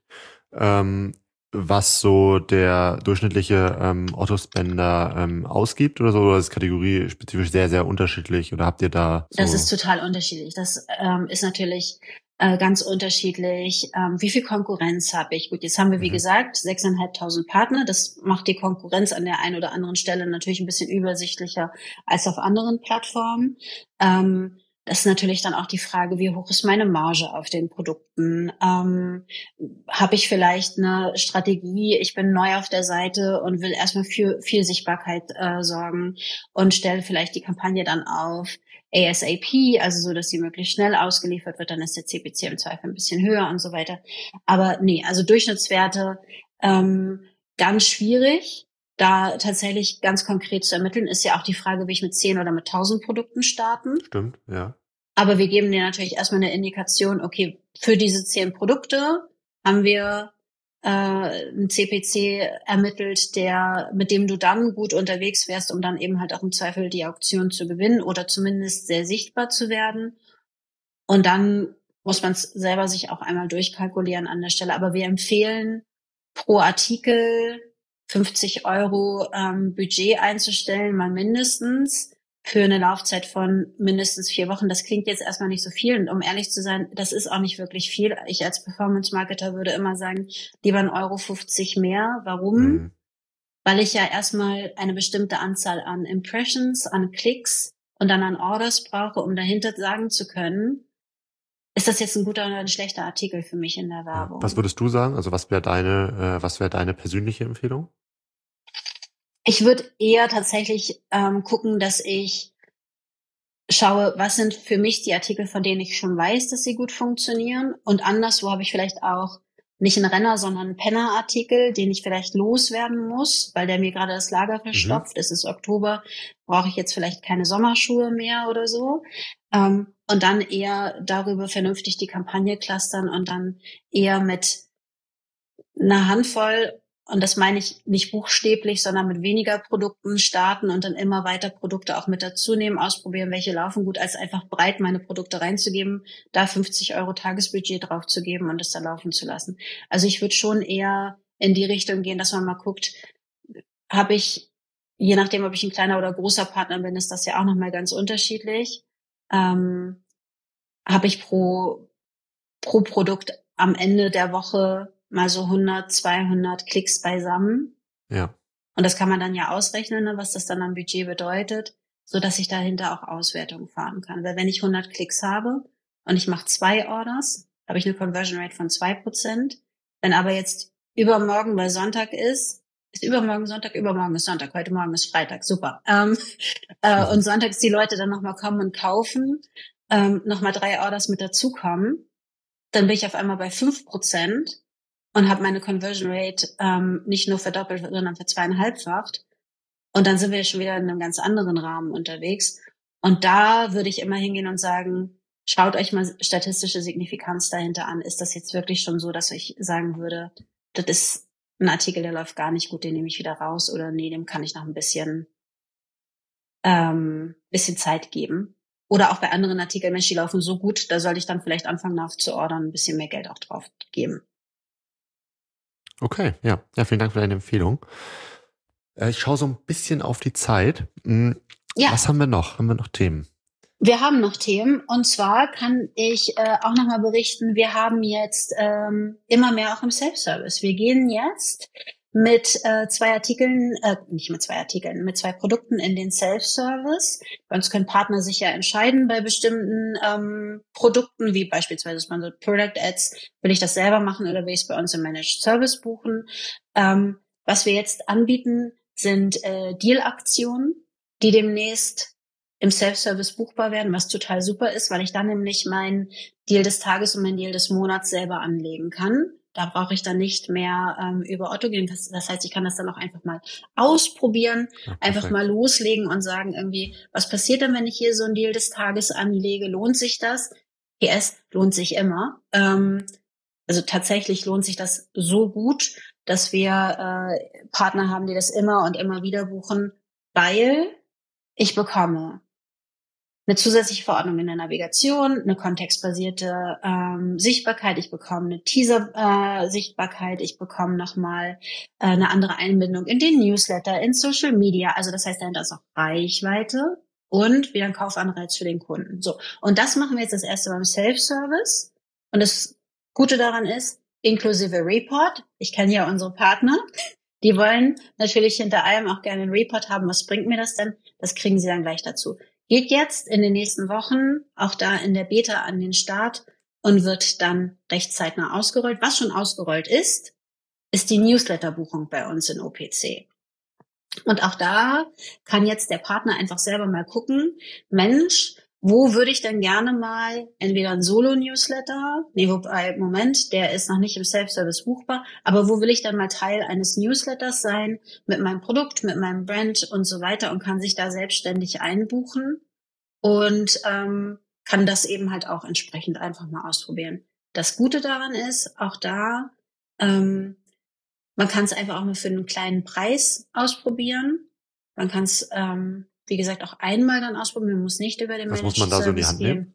was so der durchschnittliche Otto-Spender ausgibt oder so? Oder ist kategoriespezifisch sehr, sehr unterschiedlich? Oder habt ihr da so? Das ist total unterschiedlich. Das ist natürlich ganz unterschiedlich. Wie viel Konkurrenz habe ich? Gut, jetzt haben wir, wie gesagt, 6.500 Partner. Das macht die Konkurrenz an der einen oder anderen Stelle natürlich ein bisschen übersichtlicher als auf anderen Plattformen. Das ist natürlich dann auch die Frage, wie hoch ist meine Marge auf den Produkten? Habe ich vielleicht eine Strategie, ich bin neu auf der Seite und will erstmal für viel Sichtbarkeit sorgen und stelle vielleicht die Kampagne dann auf ASAP, also so, dass sie möglichst schnell ausgeliefert wird, dann ist der CPC im Zweifel ein bisschen höher und so weiter. Aber nee, also Durchschnittswerte ganz schwierig. Da tatsächlich ganz konkret zu ermitteln, ist ja auch die Frage, will ich mit 10 oder mit 1.000 Produkten starten. Stimmt, ja. Aber wir geben dir natürlich erstmal eine Indikation, okay, für diese 10 Produkte haben wir einen CPC ermittelt, mit dem du dann gut unterwegs wärst, um dann eben halt auch im Zweifel die Auktion zu gewinnen oder zumindest sehr sichtbar zu werden. Und dann muss man es selber sich auch einmal durchkalkulieren an der Stelle. Aber wir empfehlen pro Artikel 50 € Budget einzustellen, mal mindestens, für eine Laufzeit von mindestens 4 Wochen. Das klingt jetzt erstmal nicht so viel. Und um ehrlich zu sein, das ist auch nicht wirklich viel. Ich als Performance-Marketer würde immer sagen, lieber 1,50 € mehr. Warum? Weil ich ja erstmal eine bestimmte Anzahl an Impressions, an Klicks und dann an Orders brauche, um dahinter sagen zu können, ist das jetzt ein guter oder ein schlechter Artikel für mich in der Werbung? Was würdest du sagen? Also was wäre deine persönliche Empfehlung? Ich würde eher tatsächlich gucken, dass ich schaue, was sind für mich die Artikel, von denen ich schon weiß, dass sie gut funktionieren. Und anderswo habe ich vielleicht auch nicht ein Renner, sondern ein Penner-Artikel, den ich vielleicht loswerden muss, weil der mir gerade das Lager verstopft. Es ist Oktober, brauche ich jetzt vielleicht keine Sommerschuhe mehr oder so. Und dann eher darüber vernünftig die Kampagne clustern und dann eher mit einer Handvoll, und das meine ich nicht buchstäblich, sondern mit weniger Produkten starten und dann immer weiter Produkte auch mit dazu nehmen, ausprobieren, welche laufen gut, als einfach breit meine Produkte reinzugeben, da 50 € Tagesbudget draufzugeben und es da laufen zu lassen. Also ich würde schon eher in die Richtung gehen, dass man mal guckt, habe ich, je nachdem, ob ich ein kleiner oder großer Partner bin, ist das ja auch nochmal ganz unterschiedlich, habe ich pro Produkt am Ende der Woche mal so 100, 200 Klicks beisammen. Ja. Und das kann man dann ja ausrechnen, ne, was das dann am Budget bedeutet, so dass ich dahinter auch Auswertung fahren kann. Weil wenn ich 100 Klicks habe und ich mache 2 Orders, habe ich eine Conversion Rate von 2%. Wenn aber jetzt übermorgen, weil Sonntag ist übermorgen Sonntag, übermorgen ist Sonntag, heute Morgen ist Freitag, super. Und sonntags die Leute dann nochmal kommen und kaufen, nochmal 3 Orders mit dazukommen, dann bin ich auf einmal bei 5% und habe meine Conversion Rate nicht nur verdoppelt, sondern verzweieinhalbfacht. Und dann sind wir schon wieder in einem ganz anderen Rahmen unterwegs. Und da würde ich immer hingehen und sagen, schaut euch mal statistische Signifikanz dahinter an. Ist das jetzt wirklich schon so, dass ich sagen würde, das ist ein Artikel, der läuft gar nicht gut, den nehme ich wieder raus, oder nee, dem kann ich noch ein bisschen Zeit geben. Oder auch bei anderen Artikeln, Mensch, die laufen so gut, da sollte ich dann vielleicht anfangen nachzuordern, ein bisschen mehr Geld auch drauf geben. Okay, ja. Ja, vielen Dank für deine Empfehlung. Ich schaue so ein bisschen auf die Zeit. Ja. Was haben wir noch? Haben wir noch Themen? Wir haben noch Themen, und zwar kann ich auch nochmal berichten, wir haben jetzt immer mehr auch im Self-Service. Wir gehen jetzt mit 2 Artikeln, mit 2 Produkten in den Self-Service. Bei uns können Partner sich ja entscheiden bei bestimmten Produkten, wie beispielsweise Sponsored Product Ads, will ich das selber machen oder will ich es bei uns im Managed Service buchen. Was wir jetzt anbieten, sind Deal-Aktionen, die demnächst im Self-Service buchbar werden, was total super ist, weil ich dann nämlich mein Deal des Tages und mein Deal des Monats selber anlegen kann. Da brauche ich dann nicht mehr über Otto gehen. Das heißt, ich kann das dann auch einfach mal ausprobieren, einfach mal loslegen und sagen irgendwie, was passiert denn, wenn ich hier so ein Deal des Tages anlege? Lohnt sich das? PS, lohnt sich immer. Also tatsächlich lohnt sich das so gut, dass wir Partner haben, die das immer und immer wieder buchen, weil ich bekomme eine zusätzliche Verordnung in der Navigation, eine kontextbasierte Sichtbarkeit, ich bekomme eine Teaser-Sichtbarkeit, ich bekomme nochmal eine andere Einbindung in den Newsletter, in Social Media. Also das heißt, dahinter ist auch Reichweite und wieder ein Kaufanreiz für den Kunden. So, und das machen wir jetzt das erste Mal im Self-Service. Und das Gute daran ist, inklusive Report. Ich kenne ja unsere Partner. Die wollen natürlich hinter allem auch gerne einen Report haben. Was bringt mir das denn? Das kriegen sie dann gleich dazu. Geht jetzt in den nächsten Wochen auch da in der Beta an den Start und wird dann recht zeitnah ausgerollt. Was schon ausgerollt ist die Newsletter-Buchung bei uns in OPC. Und auch da kann jetzt der Partner einfach selber mal gucken, Mensch, wo würde ich denn gerne mal entweder ein Solo-Newsletter, Moment, der ist noch nicht im Self-Service buchbar, aber wo will ich dann mal Teil eines Newsletters sein, mit meinem Produkt, mit meinem Brand und so weiter, und kann sich da selbstständig einbuchen und kann das eben halt auch entsprechend einfach mal ausprobieren. Das Gute daran ist, auch da, man kann es einfach auch mal für einen kleinen Preis ausprobieren. Man kann es wie gesagt, auch einmal dann ausprobieren. Man muss nicht über den Was Managed muss man da so in die Service Hand nehmen?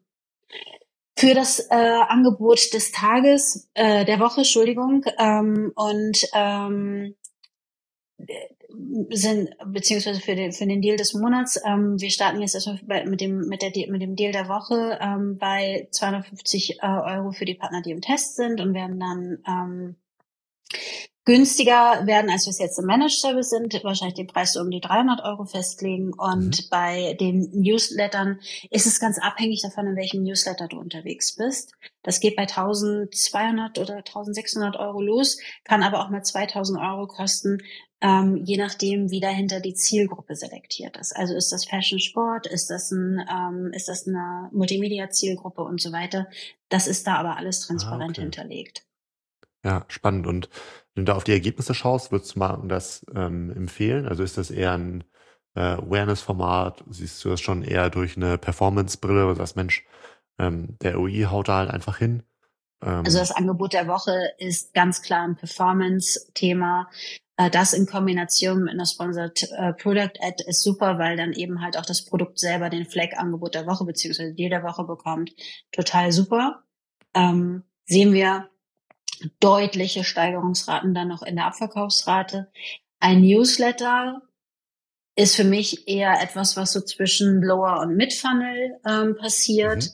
Für das Angebot des Tages, der Woche, Entschuldigung, sind beziehungsweise für den Deal des Monats. Wir starten jetzt erstmal mit dem Deal der Woche bei 250 € für die Partner, die im Test sind, und werden dann günstiger werden, als wir es jetzt im Managed Service sind, wahrscheinlich den Preis so um die 300 € festlegen. Und bei den Newslettern ist es ganz abhängig davon, in welchem Newsletter du unterwegs bist. Das geht bei 1.200 oder 1.600 € los, kann aber auch mal 2.000 € kosten, je nachdem, wie dahinter die Zielgruppe selektiert ist. Also ist das Fashion Sport, ist das eine Multimedia-Zielgruppe und so weiter. Das ist da aber alles transparent hinterlegt. Ja, spannend. Und wenn du da auf die Ergebnisse schaust, würdest du mal das empfehlen? Also ist das eher ein Awareness-Format? Siehst du das schon eher durch eine Performance-Brille, wo du sagst, Mensch, der UI haut da halt einfach hin? Also das Angebot der Woche ist ganz klar ein Performance-Thema. Das in Kombination mit einer Sponsored Product Ad ist super, weil dann eben halt auch das Produkt selber den Flag Angebot der Woche beziehungsweise Deal der Woche bekommt. Total super. Sehen wir deutliche Steigerungsraten dann noch in der Abverkaufsrate. Ein Newsletter ist für mich eher etwas, was so zwischen Lower und Mid-Funnel passiert.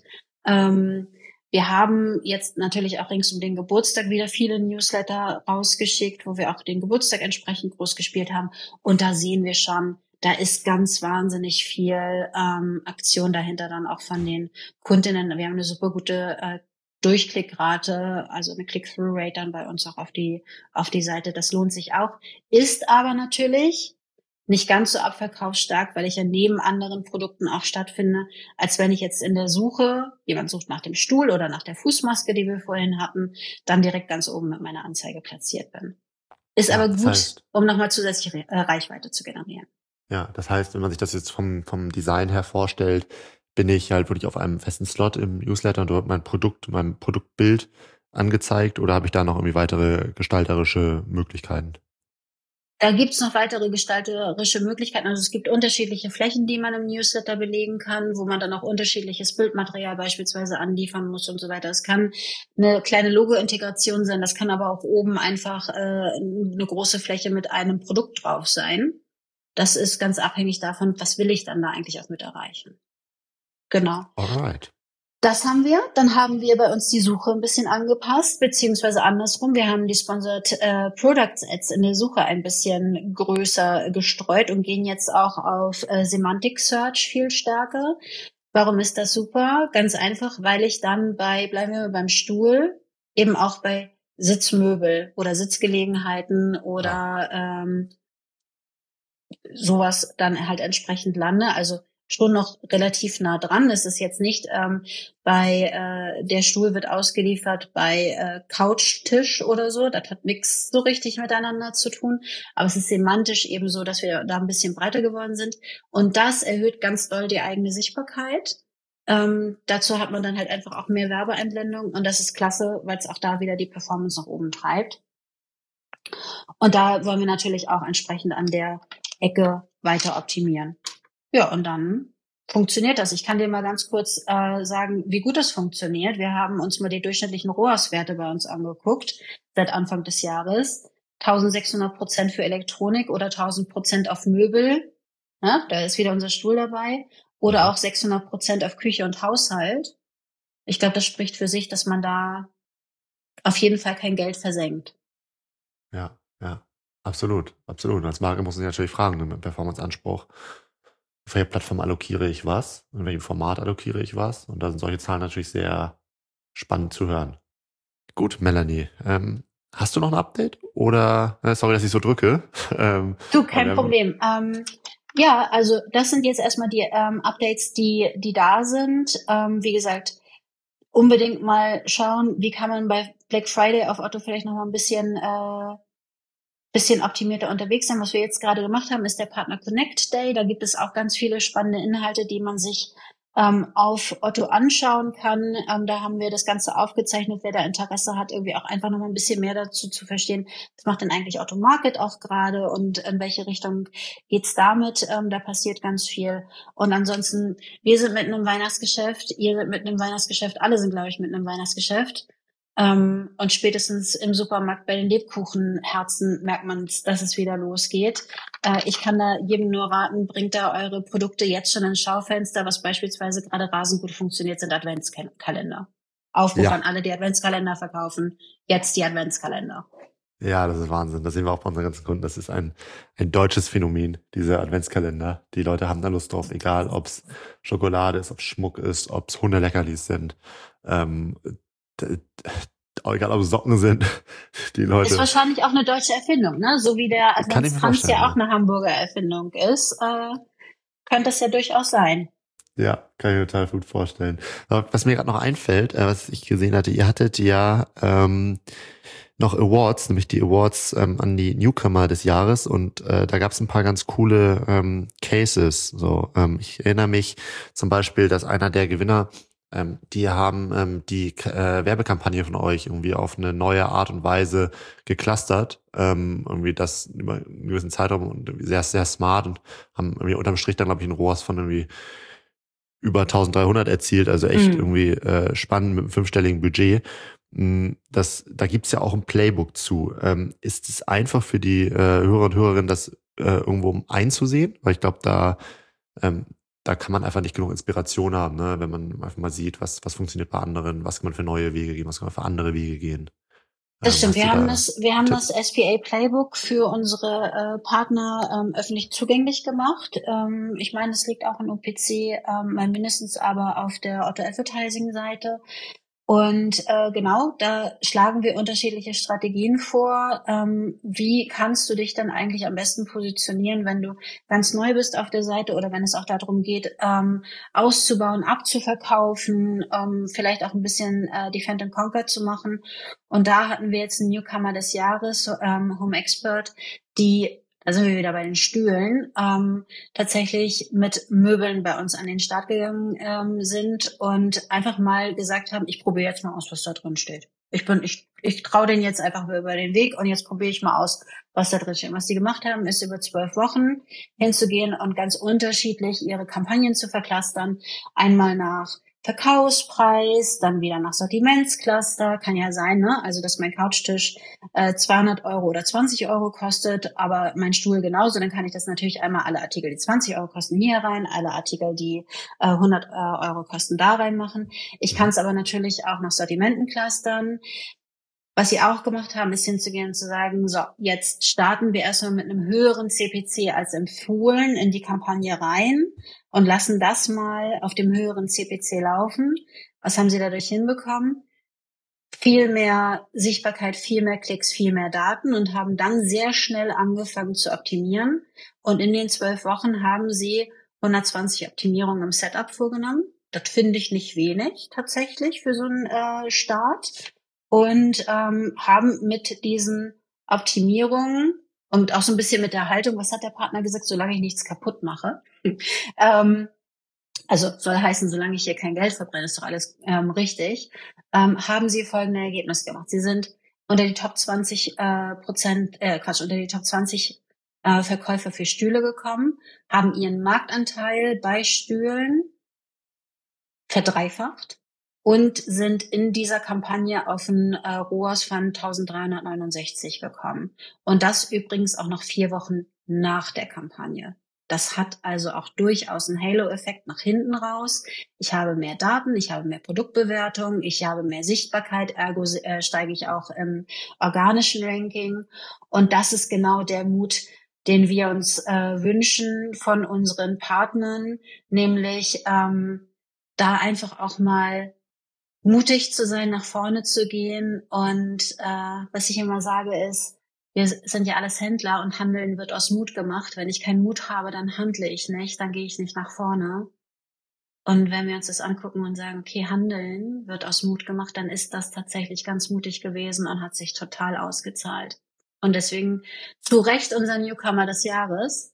Wir haben jetzt natürlich auch rings um den Geburtstag wieder viele Newsletter rausgeschickt, wo wir auch den Geburtstag entsprechend groß gespielt haben. Und da sehen wir schon, da ist ganz wahnsinnig viel Aktion dahinter dann auch von den Kundinnen. Wir haben eine super gute Durchklickrate, also eine Click-Through-Rate dann bei uns auch auf die Seite. Das lohnt sich auch. Ist aber natürlich nicht ganz so abverkaufsstark, weil ich ja neben anderen Produkten auch stattfinde, als wenn ich jetzt in der Suche, jemand sucht nach dem Stuhl oder nach der Fußmaske, die wir vorhin hatten, dann direkt ganz oben mit meiner Anzeige platziert bin. Ist Ja, aber das gut, heißt- um nochmal zusätzliche Reichweite zu generieren. Ja, das heißt, wenn man sich das jetzt vom Design her vorstellt, bin ich halt wirklich auf einem festen Slot im Newsletter und dort mein Produktbild angezeigt, oder habe ich da noch irgendwie weitere gestalterische Möglichkeiten? Da gibt's noch weitere gestalterische Möglichkeiten. Also es gibt unterschiedliche Flächen, die man im Newsletter belegen kann, wo man dann auch unterschiedliches Bildmaterial beispielsweise anliefern muss und so weiter. Es kann eine kleine Logo-Integration sein, das kann aber auch oben einfach eine große Fläche mit einem Produkt drauf sein. Das ist ganz abhängig davon, was will ich dann da eigentlich auch mit erreichen. Genau. Alright. Das haben wir. Dann haben wir bei uns die Suche ein bisschen angepasst, beziehungsweise andersrum. Wir haben die Sponsored Products Ads in der Suche ein bisschen größer gestreut und gehen jetzt auch auf Semantic Search viel stärker. Warum ist das super? Ganz einfach, weil ich dann bleiben wir beim Stuhl, eben auch bei Sitzmöbel oder Sitzgelegenheiten oder sowas dann halt entsprechend lande. Also schon noch relativ nah dran. Es ist jetzt nicht der Stuhl wird ausgeliefert bei Couchtisch oder so. Das hat nichts so richtig miteinander zu tun. Aber es ist semantisch eben so, dass wir da ein bisschen breiter geworden sind. Und das erhöht ganz doll die eigene Sichtbarkeit. Dazu hat man dann halt einfach auch mehr Werbeeinblendung. Und das ist klasse, weil es auch da wieder die Performance nach oben treibt. Und da wollen wir natürlich auch entsprechend an der Ecke weiter optimieren. Ja, und dann funktioniert das. Ich kann dir mal ganz kurz sagen, wie gut das funktioniert. Wir haben uns mal die durchschnittlichen ROAS-Werte bei uns angeguckt, seit Anfang des Jahres. 1600% für Elektronik oder 1000% auf Möbel. Ja, da ist wieder unser Stuhl dabei. Oder auch 600% auf Küche und Haushalt. Ich glaube, das spricht für sich, dass man da auf jeden Fall kein Geld versenkt. Ja, absolut. Als Marke muss man sich natürlich fragen, mit dem Performance-Anspruch, auf welcher Plattform allokiere ich was, in welchem Format allokiere ich was, und da sind solche Zahlen natürlich sehr spannend zu hören. Gut, Melanie, hast du noch ein Update? Oder, sorry, dass ich so drücke. Du, kein Problem. Ja, also das sind jetzt erstmal die Updates, die da sind. Wie gesagt, unbedingt mal schauen, wie kann man bei Black Friday auf Otto vielleicht noch mal ein bisschen optimierter unterwegs sein. Was wir jetzt gerade gemacht haben, ist der Partner Connect Day. Da gibt es auch ganz viele spannende Inhalte, die man sich auf Otto anschauen kann. Da haben wir das Ganze aufgezeichnet, wer da Interesse hat, irgendwie auch einfach noch mal ein bisschen mehr dazu zu verstehen. Was macht denn eigentlich Otto Market auch gerade und in welche Richtung geht's damit? Da passiert ganz viel. Und ansonsten, wir sind mitten im Weihnachtsgeschäft, ihr seid mitten im Weihnachtsgeschäft, alle sind, glaube ich, mitten im Weihnachtsgeschäft. Und spätestens im Supermarkt bei den Lebkuchenherzen merkt man, dass es wieder losgeht. Ich kann da jedem nur raten, bringt da eure Produkte jetzt schon ins Schaufenster. Was beispielsweise gerade rasend gut funktioniert, sind Adventskalender. Aufruf an alle, die Adventskalender verkaufen. Jetzt die Adventskalender. Ja, das ist Wahnsinn. Das sehen wir auch bei unseren ganzen Kunden. Das ist ein deutsches Phänomen, diese Adventskalender. Die Leute haben da Lust drauf, egal ob es Schokolade ist, ob es Schmuck ist, ob es Hundeleckerlis sind. Egal ob es Socken sind, die Leute. Ist wahrscheinlich auch eine deutsche Erfindung, ne? So wie der Adventskranz ja auch eine Hamburger Erfindung ist, könnte das ja durchaus sein. Ja, kann ich mir total gut vorstellen. Aber was mir gerade noch einfällt, was ich gesehen hatte, ihr hattet ja noch Awards, nämlich die Awards an die Newcomer des Jahres und da gab es ein paar ganz coole Cases. So, ich erinnere mich zum Beispiel, dass einer der Gewinner, die haben die Werbekampagne von euch irgendwie auf eine neue Art und Weise geclustert, irgendwie das über einen gewissen Zeitraum und irgendwie sehr, sehr smart und haben irgendwie unterm Strich dann, glaube ich, einen ROAS von irgendwie über 1300 erzielt, also echt irgendwie spannend mit einem 5-stelligen Budget. Da gibt's ja auch ein Playbook zu. Ist es einfach für die Hörer und Hörerinnen, das irgendwo einzusehen? Weil ich glaube, da kann man einfach nicht genug Inspiration haben, ne? Wenn man einfach mal sieht, was funktioniert bei anderen, was kann man für neue Wege gehen, was kann man für andere Wege gehen. Das stimmt. Hast du Wir haben Tipp? das SPA Playbook für unsere Partner öffentlich zugänglich gemacht. Ich meine, es liegt auch in OPC, mal mindestens aber auf der Otto Advertising Seite. Und genau, da schlagen wir unterschiedliche Strategien vor. Wie kannst du dich dann eigentlich am besten positionieren, wenn du ganz neu bist auf der Seite oder wenn es auch darum geht, auszubauen, abzuverkaufen, vielleicht auch ein bisschen Defend and Conquer zu machen. Und da hatten wir jetzt einen Newcomer des Jahres, Home Expert, da sind wir wieder bei den Stühlen, tatsächlich mit Möbeln bei uns an den Start gegangen sind und einfach mal gesagt haben, ich probiere jetzt mal aus, was da drin steht. Ich traue denen jetzt einfach mal über den Weg und jetzt probiere ich mal aus, was da drin steht. Was die gemacht haben, ist über 12 Wochen hinzugehen und ganz unterschiedlich ihre Kampagnen zu verklustern. Einmal nach Verkaufspreis, dann wieder nach Sortimentscluster, kann ja sein, ne? Also, dass mein Couchtisch 200 Euro oder 20 Euro kostet, aber mein Stuhl genauso, dann kann ich das natürlich einmal alle Artikel, die 20 Euro kosten, hier rein, alle Artikel, die 100 Euro kosten, da reinmachen. Ich kann es aber natürlich auch nach Sortimenten clustern. Was sie auch gemacht haben, ist hinzugehen und zu sagen, so, jetzt starten wir erstmal mit einem höheren CPC als empfohlen in die Kampagne rein und lassen das mal auf dem höheren CPC laufen. Was haben sie dadurch hinbekommen? Viel mehr Sichtbarkeit, viel mehr Klicks, viel mehr Daten und haben dann sehr schnell angefangen zu optimieren. Und in den 12 Wochen haben sie 120 Optimierungen im Setup vorgenommen. Das finde ich nicht wenig tatsächlich für so einen Start. Und haben mit diesen Optimierungen und auch so ein bisschen mit der Haltung, was hat der Partner gesagt, solange ich nichts kaputt mache. Also soll heißen, solange ich hier kein Geld verbrenne, ist doch alles richtig. Haben sie folgende Ergebnisse gemacht. Sie sind unter die Top 20 unter die Top 20 Verkäufer für Stühle gekommen, haben ihren Marktanteil bei Stühlen verdreifacht und sind in dieser Kampagne auf ein ROAS von 1369 gekommen. Und das übrigens auch noch 4 Wochen nach der Kampagne. Das hat also auch durchaus einen Halo-Effekt nach hinten raus. Ich habe mehr Daten, ich habe mehr Produktbewertung, ich habe mehr Sichtbarkeit, ergo steige ich auch im organischen Ranking. Und das ist genau der Mut, den wir uns wünschen von unseren Partnern, nämlich da einfach auch mal mutig zu sein, nach vorne zu gehen. Und was ich immer sage ist, wir sind ja alles Händler und Handeln wird aus Mut gemacht. Wenn ich keinen Mut habe, dann handle ich nicht, dann gehe ich nicht nach vorne. Und wenn wir uns das angucken und sagen, okay, Handeln wird aus Mut gemacht, dann ist das tatsächlich ganz mutig gewesen und hat sich total ausgezahlt. Und deswegen zu Recht unser Newcomer des Jahres.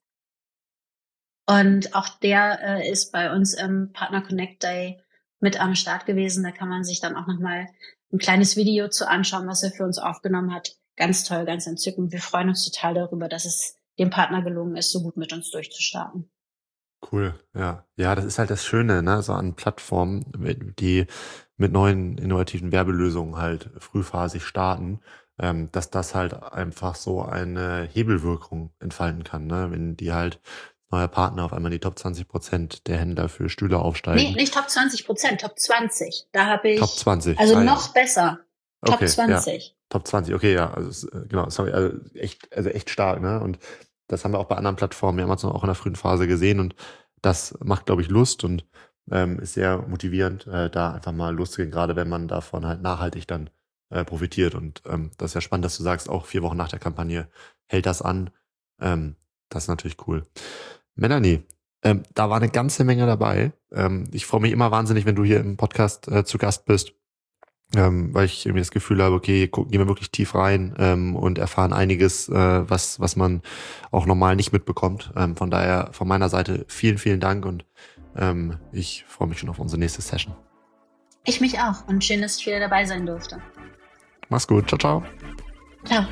Und auch der ist bei uns im Partner Connect Day mit am Start gewesen. Da kann man sich dann auch nochmal ein kleines Video zu anschauen, was er für uns aufgenommen hat. Ganz toll, ganz entzückend. Wir freuen uns total darüber, dass es dem Partner gelungen ist, so gut mit uns durchzustarten. Cool, ja. Ja, das ist halt das Schöne, ne, so an Plattformen, die mit neuen innovativen Werbelösungen halt frühphasig starten, dass das halt einfach so eine Hebelwirkung entfalten kann, ne, wenn die halt neuer Partner auf einmal die Top 20% der Händler für Stühle aufsteigen. Nee, nicht Top 20%, Top 20. Da habe ich, Top 20. also noch besser. Top Okay, 20. Ja. Top 20, okay, ja, also genau, sorry, also echt stark, ne? Und das haben wir auch bei anderen Plattformen, Amazon auch in der frühen Phase gesehen und das macht, glaube ich, Lust und ist sehr motivierend, da einfach mal loszugehen, gerade wenn man davon halt nachhaltig dann profitiert. Und das ist ja spannend, dass du sagst, auch 4 Wochen nach der Kampagne hält das an. Das ist natürlich cool. Melanie, da war eine ganze Menge dabei. Ich freue mich immer wahnsinnig, wenn du hier im Podcast zu Gast bist. weil ich irgendwie das Gefühl habe, okay, gehen wir wirklich tief rein und erfahren einiges, was man auch normal nicht mitbekommt. Von daher von meiner Seite vielen, vielen Dank und ich freue mich schon auf unsere nächste Session. Ich mich auch und schön, dass ich wieder dabei sein durfte. Mach's gut. Ciao, ciao. Ciao.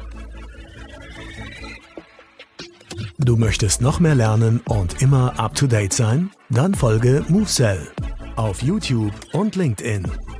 Du möchtest noch mehr lernen und immer up to date sein? Dann folge MoveSell auf YouTube und LinkedIn.